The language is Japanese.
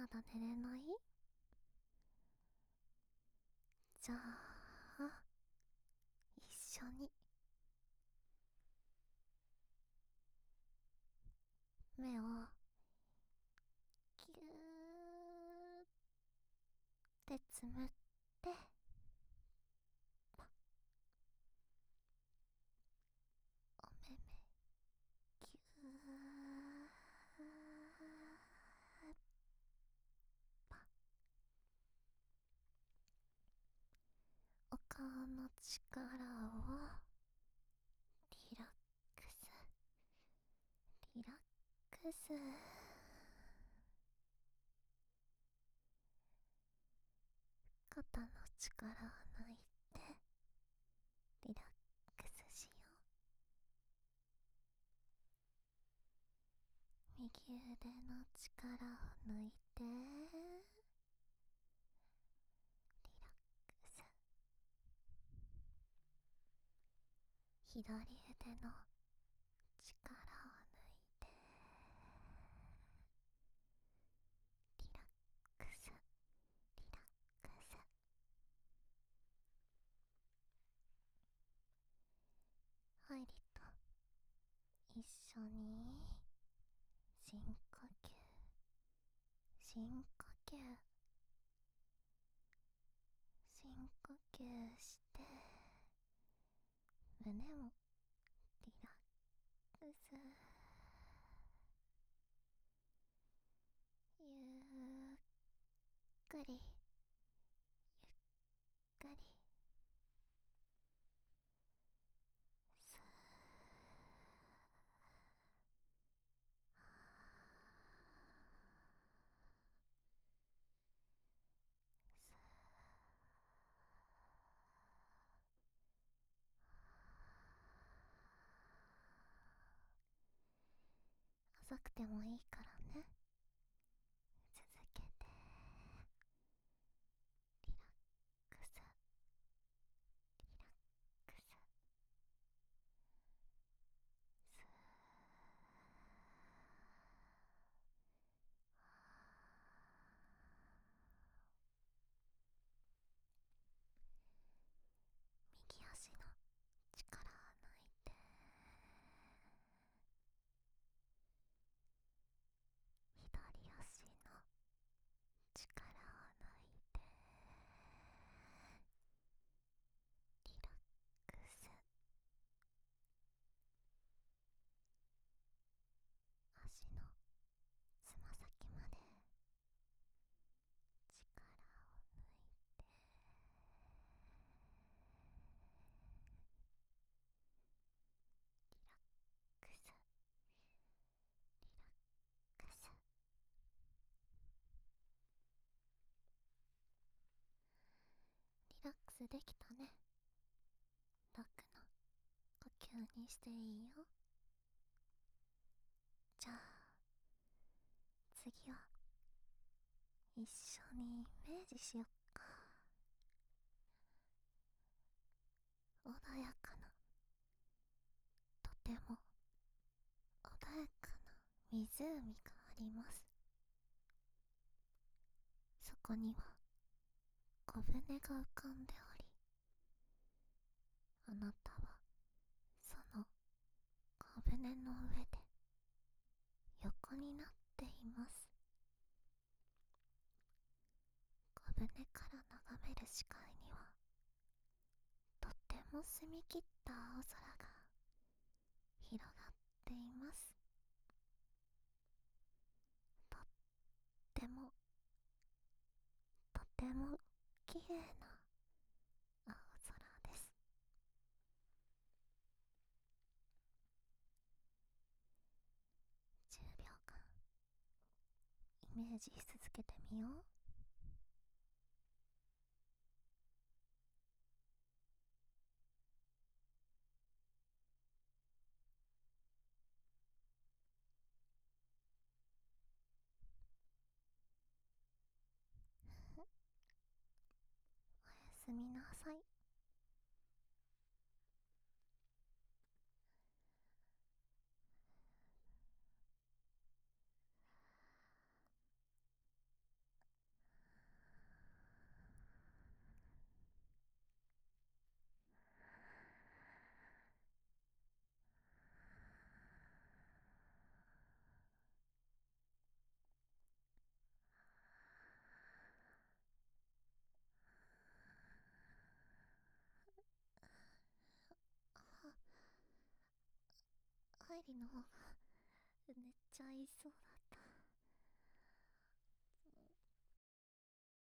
だ寝れない？じゃあ一緒に目をぎゅーってつむって、お目目ぎゅーパ、お顔の力をリラックスリラックス。肩の力を抜いてリラックスしよう。右腕の力を抜いてリラックス。左腕の力を抜いてリラックスリラックス。ハイリと一緒に深呼吸深呼吸深呼吸して、胸もリラックス。ゆっくりゆっくりスースー。浅くてもいいからね。続けてリラックスリラックス。ス右足の力を抜いて左足の力を抜いてリラックス。足のつま先まで力を抜いてリラックスリラックス。リラックスできたね。楽な呼吸にしていいよ。じゃあ次は一緒にイメージしよっか。穏やかな、とても穏やかな湖があります。そこには小舟が浮かんでおり、あなたはその小舟の上で横になっています。小舟から眺める視界にはとっても澄み切った青空が広がっています。とってもとても綺麗な青空です。10秒間イメージし続けてみよう。おやすみなさい。 りの方がめっちゃ合いそうだっ